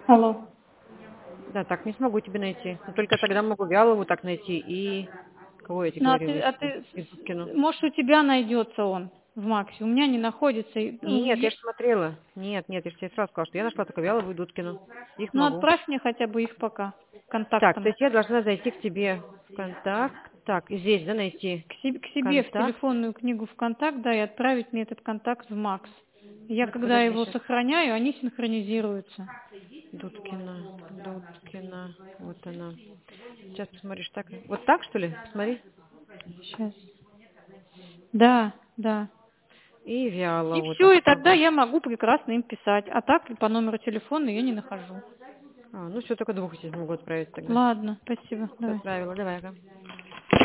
Алло. Да, так не смогу тебя найти. Но только тогда могу Вялову так найти и... Кого я тебе Ну, говорила еще? ты, И Дудкину. может, у тебя найдется он в Максе. У меня не находится. Нет, я же смотрела. Нет, я же тебе сразу сказала, что я нашла только Вялову и Дудкину. Их Ну, могу. отправь мне хотя бы их пока Так, то контактом. есть я должна зайти к тебе в контакт. Так, и здесь, да, найти К себе в контакт. телефонную книгу в контакт, да, и отправить мне этот контакт в Макс. Я, Так, когда подожди его сейчас. сохраняю, они синхронизируются. Дудкина. Вот она. Сейчас посмотришь, так. Вот так, что ли? Посмотри. Сейчас. Да, да. И И Вялову все, так и тогда пробую. я могу прекрасно им писать. А так по номеру телефона я не нахожу. Ну все, только двух здесь могу отправить тогда. Ладно, спасибо. Все Давай. отправила, давай, ага.